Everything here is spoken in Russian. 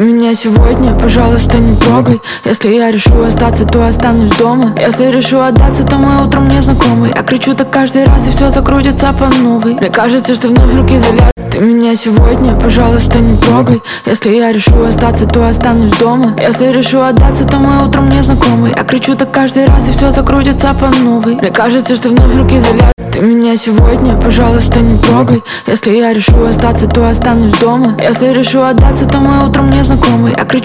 меня сегодня, пожалуйста, не трогай. Если я решу остаться, то останусь дома. Если решу отдаться, то мы утром незнакомы. Я кричу так каждый раз, и все закрутится по новой. Мне кажется, что вновь руки завязаны. Ты меня сегодня, пожалуйста, не трогай. Если я решу остаться, то останусь дома. Если решу отдаться, то мы утром незнакомы. Я кричу так каждый раз, и все закрутится по новой. Мне кажется, что вновь руки завязаны. Ты меня сегодня, пожалуйста, не трогай. Если я решу остаться, то останусь дома. Если решу отдаться, то мы утром незнакомы. Я кричу